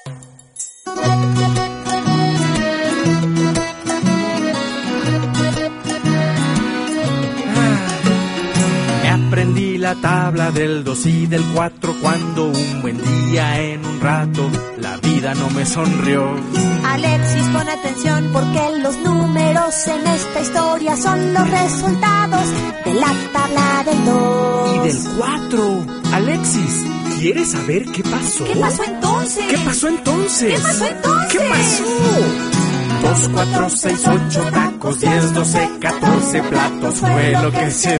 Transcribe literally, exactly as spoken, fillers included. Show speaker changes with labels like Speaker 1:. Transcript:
Speaker 1: Aprendí la tabla del dos y del cuatro cuando un buen día en un rato la vida no me sonrió.
Speaker 2: Alexis, pon atención porque los números en esta historia son los resultados de la tabla del dos.
Speaker 1: Y del cuatro. Alexis, ¿quieres saber qué pasó?
Speaker 2: ¿Qué pasó entonces?
Speaker 1: ¿Qué pasó entonces?
Speaker 2: ¿Qué pasó entonces?
Speaker 1: ¿Qué pasó? Dos, cuatro, seis, ocho tacos, diez, doce, catorce platos fue lo que se